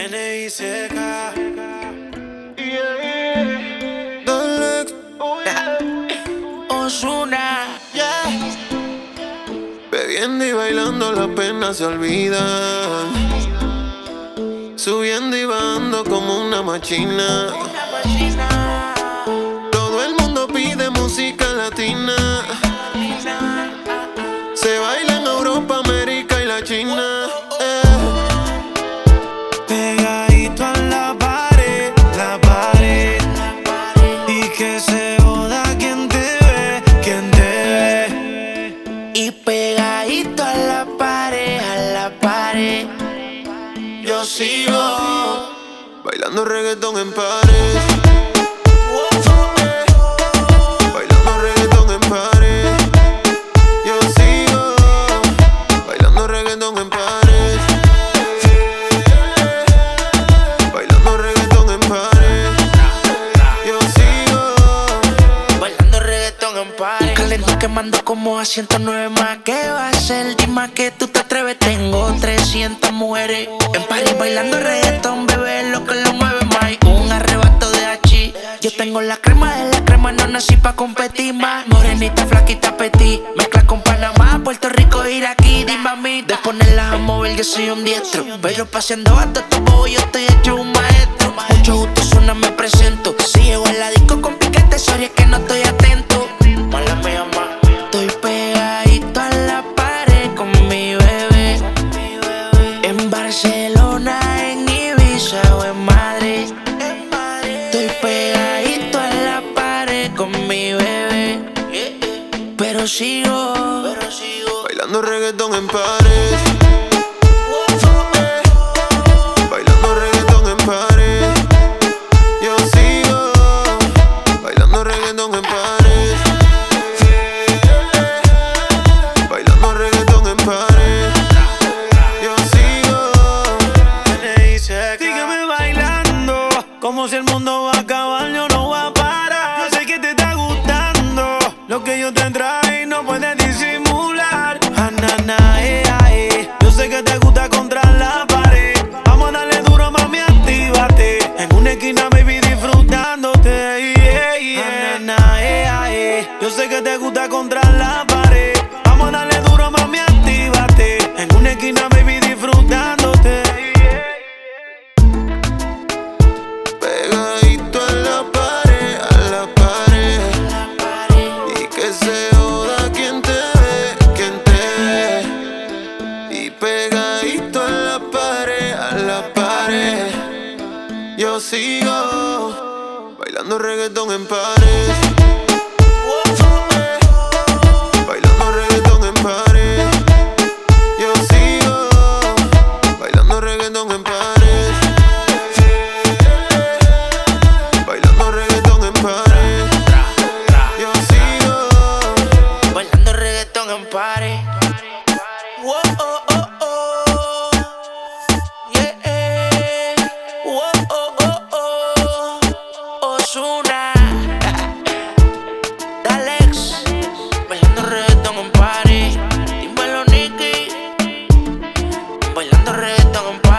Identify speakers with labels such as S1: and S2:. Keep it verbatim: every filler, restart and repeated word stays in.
S1: N I C K.
S2: Dalex, Ozuna, yeah. Bebiendo y bailando las penas se olvidan. Subiendo y bajando como una machina.
S1: Una máquina.
S2: Todo el mundo pide música latina. Se baila en Europa, América y la China. eh.
S1: Pegadito a la pared, la pared. Y que se joda quien te ve, quien te ve.
S3: Y pegadito a la pared, a la pared,
S2: Yo sigo bailando reggaetón en pares. Bailando reggaetón en pares. Yo sigo bailando reggaetón en pares. Bailando reggaetón en pares. Yo sigo
S3: bailando reggaetón en pares. Calento quemando como a ciento nueve más. ¿Qué va a ser? Dime que tú te atreves. Tengo trescientas mujeres en París bailando reggaetón, bebé, lo que lo mueve más. Un arrebato de hachi. Yo tengo la crema de la crema, no nací pa' competir más. Morenita, flaquita, petit. Mezcla con Panamá, Puerto Rico, Iraquí. Dime a mí, de ponerlas a mover yo soy un diestro. Pero paseando a todo tu yo estoy hecho un maestro. Mucho gusto, Ozuna, me presento. Si llego a la disco con piquete, sorry es que no estoy atento. Mala mía, ma. Estoy pegadito a la pared con mi bebé. En Barcelona, en Ibiza o en Madrid. Estoy pegadito a la pared con mi bebé. Pero sigo, pero sigo
S2: bailando reggaetón en pares. Bailando reggaetón en pares. Yo sigo bailando reggaetón en pares. Bailando reggaetón en pares. Yo sigo
S1: N I C K. Sígueme bailando, como si el mundo va a acabar, yo no voy a parar. Yo sé que te está gustando lo que yo te trae y no puedes disimular. Ah, na, na, eh, ah, eh. Yo sé que te gusta contra la pared. Vamos a darle duro, mami, actívate. En una esquina, baby, disfrutándote. Yeah, yeah. Ah, na, na, eh, ah, eh. Yo sé que te gusta contra la pared. Vamos a darle duro, mami, actívate. En una esquina, baby, disfrutándote.
S2: pegadito a la pared, a la pared. Y que se joda quien te ve, quien te ve. Y pegadito a la pared, a la pared. Yo sigo bailando reggaetón en pares. Bailando reggaetón en pares. Yo sigo bailando reggaetón en pares. Bailando reggaetón en pares. Yo sigo
S3: bailando reggaetón en pares. Wow, oh, oh, oh. Yeah. Wow, oh, oh, oh. Ozuna, Dalex, bailando reggaetón en pares. Dímelo, Nicky, bailando reggaetón en pares.